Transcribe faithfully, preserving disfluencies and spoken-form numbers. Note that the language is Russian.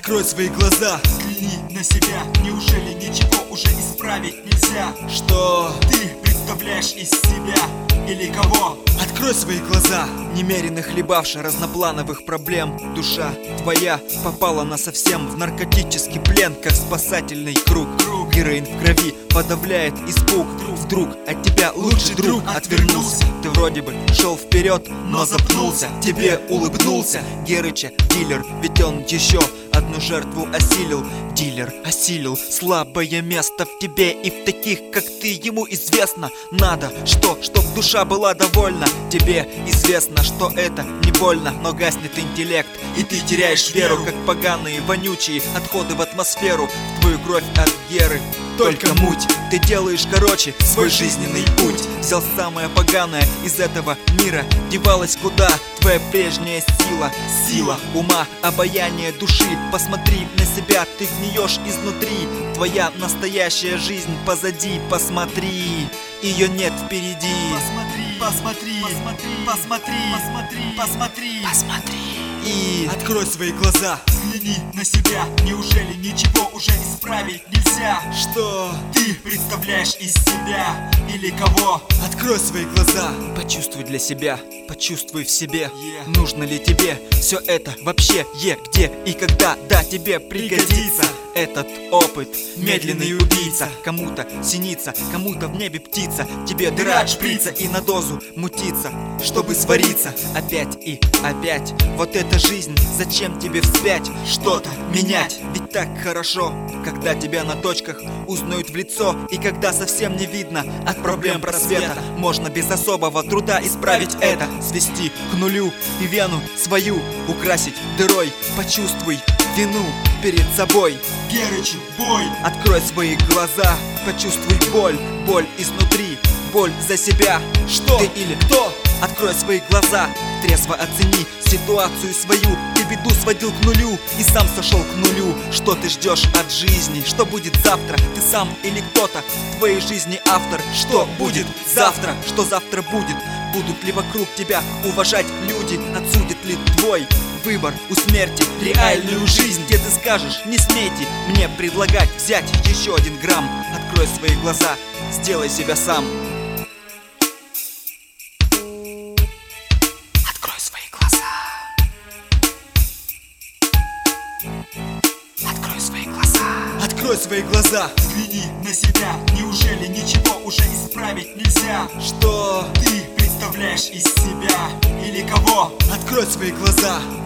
Открой свои глаза, взгляни на себя. Неужели ничего уже исправить нельзя? что Ты представляешь из себя или кого? Открой свои глаза, немерено хлебавши разноплановых проблем. Душа твоя попала насовсем в наркотический плен, как спасательный круг. Круг. Героин в крови подавляет испуг. Вдруг от тебя лучший друг отвернулся. Ты вроде бы шел вперед, но запнулся. Тебе улыбнулся Герыча дилер, ведь он еще одну жертву осилил. Дилер осилил слабое место в тебе, и в таких, как ты, ему известно. Надо что, чтоб душа была довольна. Тебе известно, что это не больно, но гаснет интеллект, и ты теряешь веру, как поганые вонючие отходы в атмосферу. В твою кровь от Геры только муть. Ты делаешь короче свой жизненный путь. Взял самое поганое из этого мира, девалась куда твоя прежняя сила. Сила ума, обаяние души. Посмотри на себя, ты гниешь изнутри. Твоя настоящая жизнь позади, посмотри, ее нет впереди. Посмотри, посмотри, посмотри, посмотри, посмотри, посмотри, посмотри. И открой свои глаза, взгляни на себя. Неужели ничего уже исправить нельзя? что Ты представляешь из себя или кого? открой свои глаза, почувствуй для себя, почувствуй в себе. Yeah. Нужно ли тебе все это вообще? Е, где и когда, да, тебе пригодится этот опыт. Медленный убийца, кому-то синица, кому-то в небе птица. Тебе дыра от шприца и на дозу мутиться, чтобы свариться опять и опять. Вот эта жизнь, зачем тебе вспять что-то менять? Ведь так хорошо, когда тебя на точках узнают в лицо, и когда совсем не видно от проблем просвета. Можно без особого труда исправить это, свести к нулю и вену свою украсить дырой. Почувствуй вину перед собой. Герычу бой. Открой свои глаза, почувствуй боль, боль изнутри, боль за себя. Что? Ты или кто? Открой свои глаза, трезво оцени ситуацию свою. Ты беду сводил к нулю и сам сошел к нулю. Что ты ждешь от жизни? Что будет завтра? Ты сам или кто-то в твоей жизни автор? Что будет завтра? Что завтра будет? Будут ли вокруг тебя уважать люди? Отсудит ли твой выбор у смерти реальную жизнь, где ты скажешь: не смейте мне предлагать взять еще один грамм? Открой свои глаза, сделай себя сам. Открой свои глаза. Открой свои глаза. Открой свои глаза, Взгляни на себя. Неужели ничего уже исправить нельзя? что Ты представляешь из себя или кого? открой свои глаза,